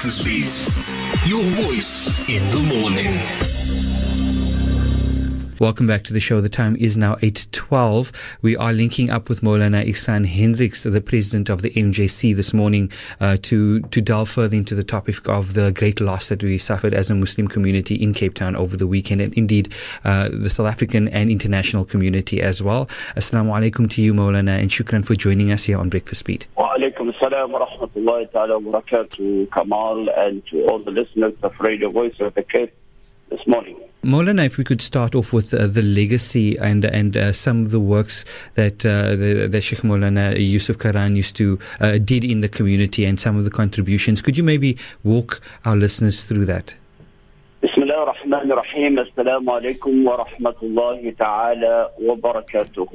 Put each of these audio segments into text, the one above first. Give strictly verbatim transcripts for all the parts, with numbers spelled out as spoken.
Breakfast Beat, your voice in the morning. Welcome back to the show. The time is now eight twelve. We are linking up with Maulana Ihsan Hendricks, the president of the M J C, this morning uh, to, to delve further into the topic of the great loss that we suffered as a Muslim community in Cape Town over the weekend, and indeed uh, the South African and international community as well. Assalamu alaikum to you, Maulana, and shukran for joining us here on Breakfast Beat. Wa alaikum assalam wa rahmatullahi ta'ala wa barakatuh, Kamal, and to all the listeners of Radio Voice of the Cape this morning. Maulana, if we could start off with uh, the legacy and and uh, some of the works that uh, the, the Sheikh Maulana Yusuf Karan used to uh, did in the community and some of the contributions. Could you maybe walk our listeners through that? Bismillah ar-Rahman ar-Rahim. Assalamu alaikum wa rahmatullahi ta'ala wa barakatuh.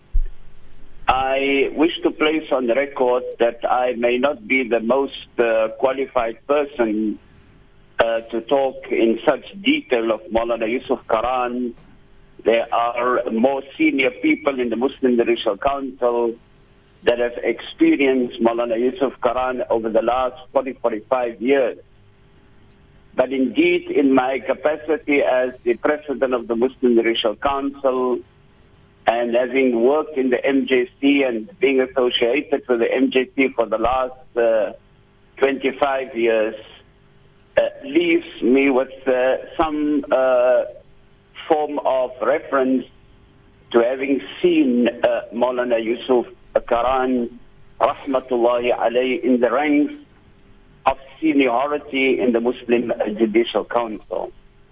I wish to place on the record that I may not be the most uh, qualified person Uh, to talk in such detail of Maulana Yusuf Karan. There are more senior people in the Muslim Judicial Council that have experienced Maulana Yusuf Karan over the last forty to forty-five years. But indeed, in my capacity as the president of the Muslim Judicial Council and having worked in the M J C and being associated with the M J C for the last uh, twenty-five years, Uh, leaves me with uh, some uh, form of reference to having seen uh, Maulana Yusuf Karan, rahmatullahi alayhi, in the ranks of seniority in the Muslim Judicial Council.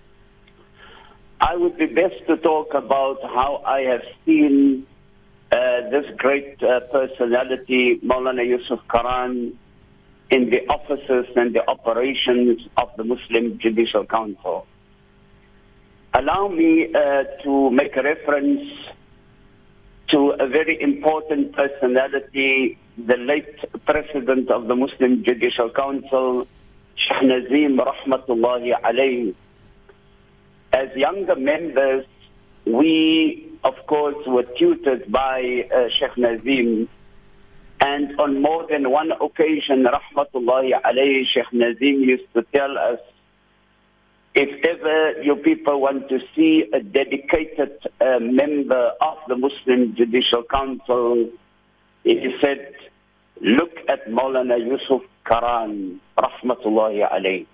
I would be best to talk about how I have seen uh, this great uh, personality, Maulana Yusuf Karan, in the offices and the operations of the Muslim Judicial Council. Allow me uh, to make a reference to a very important personality, the late president of the Muslim Judicial Council, Sheikh Nazim rahmatullahi alayhi. As younger members, we, of course, were tutored by uh, Sheikh Nazim. And on more than one occasion, rahmatullahi alayhi, Sheikh Nazim used to tell us, if ever you people want to see a dedicated uh, member of the Muslim Judicial Council, he said, look at Maulana Yusuf Karan, rahmatullahi alayhi.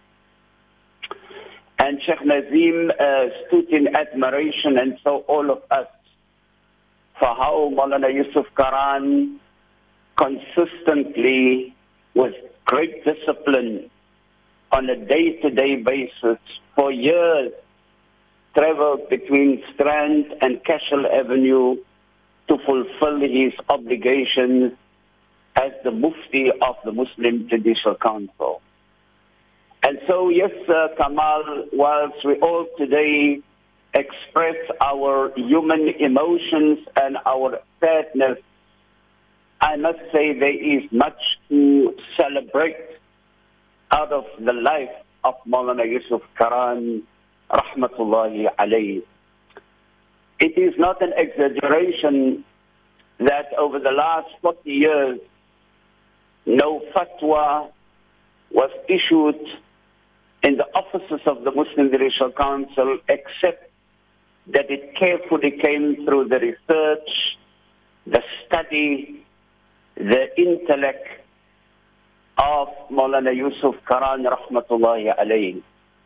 And Sheikh Nazim uh, stood in admiration, and so all of us, for how Maulana Yusuf Karan consistently, with great discipline, on a day-to-day basis, for years, traveled between Strand and Cashel Avenue to fulfill his obligations as the Mufti of the Muslim Judicial Council. And so, yes, uh, Kamal, whilst we all today express our human emotions and our sadness, I must say there is much to celebrate out of the life of Maulana Yusuf Karan, rahmatullahi alayhi. It is not an exaggeration that over the last forty years, no fatwa was issued in the offices of the Muslim Judicial Council, except that it carefully came through the research, the study, the intellect of Maulana Yusuf Karan, rahmatullahi alayhi.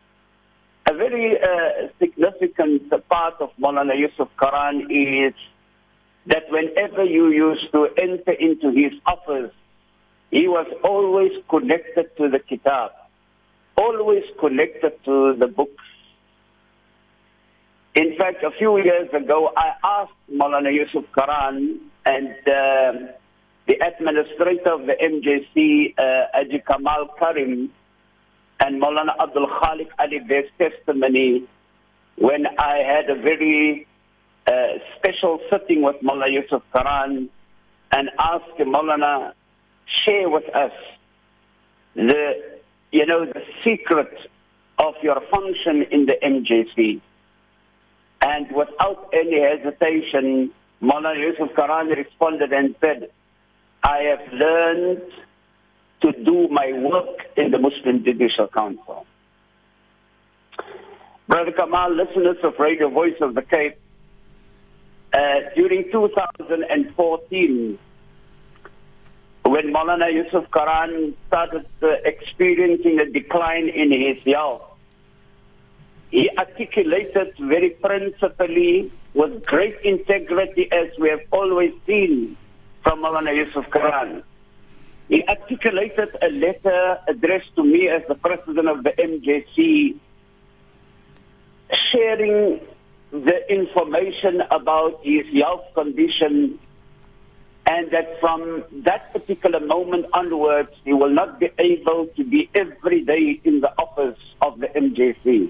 A very uh, significant part of Maulana Yusuf Karan is that whenever you used to enter into his office, he was always connected to the kitab, always connected to the books. In fact, a few years ago, I asked Maulana Yusuf Karan and uh, the administrator of the M J C, uh, Haji Kamal Karim, and Maulana Abdul Khalik Ali Bey's testimony, when I had a very uh, special sitting with Maulana Yusuf Karan, and asked him, Maulana, share with us the, you know, the secret of your function in the M J C. And without any hesitation, Maulana Yusuf Karan responded and said, I have learned to do my work in the Muslim Judicial Council. Brother Kamal, listeners of Radio Voice of the Cape, uh, during two thousand fourteen, when Maulana Yusuf Quran started uh, experiencing a decline in his health, he articulated very principally, with great integrity, as we have always seen from Maulana Yusuf Quran. He articulated a letter addressed to me as the president of the M J C, sharing the information about his health condition, and that from that particular moment onwards, he will not be able to be every day in the office of the M J C.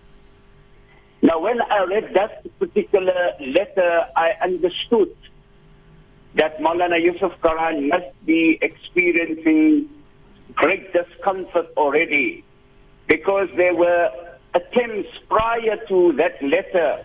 Now, when I read that particular letter, I understood that Maulana Yusuf Quran must be experiencing great discomfort already, because there were attempts prior to that letter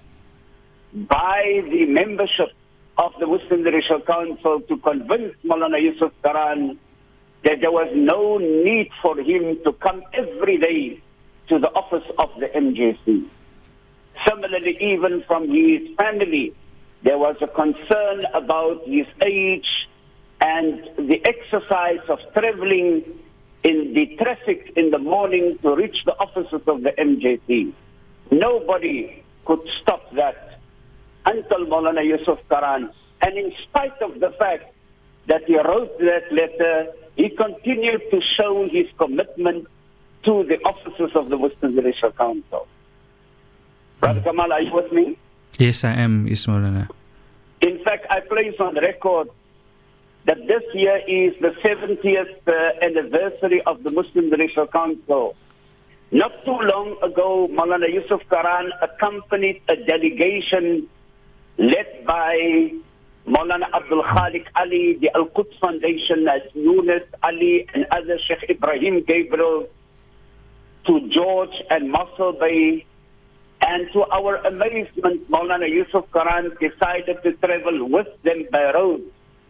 by the membership of the Muslim Judicial Council to convince Maulana Yusuf Quran that there was no need for him to come every day to the office of the M J C. Similarly, even from his family, there was a concern about his age and the exercise of traveling in the traffic in the morning to reach the offices of the M J C. Nobody could stop that until Maulana Yusuf Quran. And in spite of the fact that he wrote that letter, he continued to show his commitment to the offices of the Muslim Judicial Council. Brother mm. Kamal, are you with me? Yes, I am, Yes, Maulana. In fact, I place on record that this year is the seventieth uh, anniversary of the Muslim Judicial Council. Not too long ago, Maulana Yusuf Quran accompanied a delegation led by Maulana Abdul Khalik Ali, the Al-Quds Foundation, as Yunus Ali and other Sheikh Ibrahim Gabriel, to George and Mossel Bay. And to our amazement, Maulana Yusuf Quran decided to travel with them by road.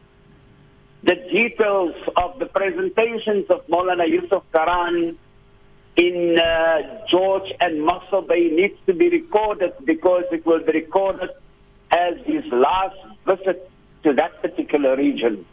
The details of the presentations of Maulana Yusuf Quran in uh, George and Mossel Bay needs to be recorded, because it will be recorded as his last visit to that particular region.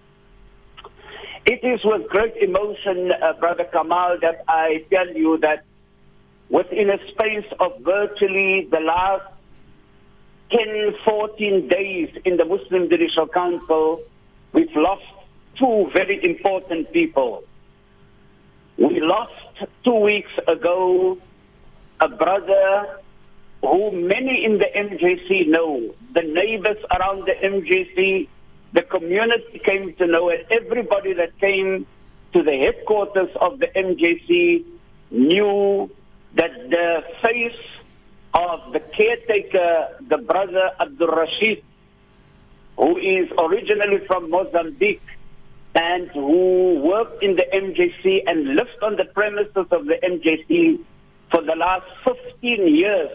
It is with great emotion, uh, Brother Kamal, that I tell you that within a space of virtually the last ten, fourteen days in the Muslim Judicial Council, we've lost two very important people. We lost two weeks ago a brother who many in the M J C know. The neighbors around the M J C, the community came to know it. Everybody that came to the headquarters of the M J C knew that the face of the caretaker, the brother Abdul Rashid, who is originally from Mozambique and who worked in the M J C and lived on the premises of the M J C for the last fifteen years.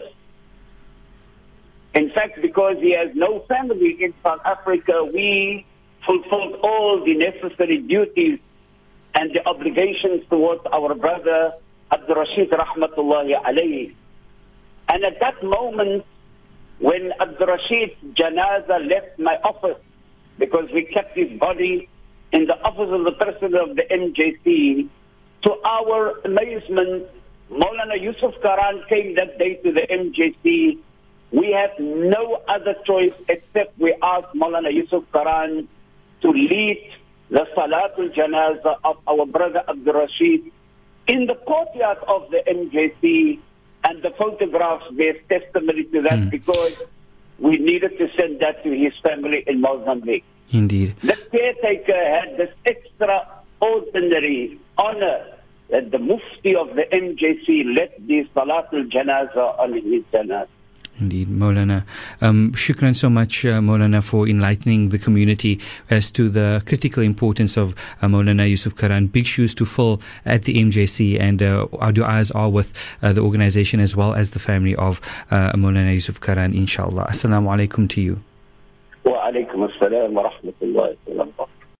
In fact, because he has no family in South Africa, we fulfilled all the necessary duties and the obligations towards our brother Abdul Rashid Rahmatullahi alayhi. And at that moment, when Abdul Rashid's janaza left my office, because we kept his body in the office of the president of the M J C, to our amazement, Maulana Yusuf Quran came that day to the M J C. We had no other choice except we asked Maulana Yusuf Quran to lead the Salatul Janaza of our brother Abdul Rashid in the courtyard of the M J C, and the photographs bear testimony to that, mm. because we needed to send that to his family in Mozambique. Indeed. The caretaker had this extraordinary honor that the Mufti of the M J C led the Salatul Janaza on his Janaza. Indeed, Maulana. Um, shukran so much, uh, Maulana, for enlightening the community as to the critical importance of uh, Maulana Yusuf Quran. Big shoes to fill at the M J C, and uh, our du'as are with uh, the organization as well as the family of uh, Maulana Yusuf Quran, inshallah. Assalamu alaikum to you. Wa alaikum assalam wa rahmatullahi wa barakatuh.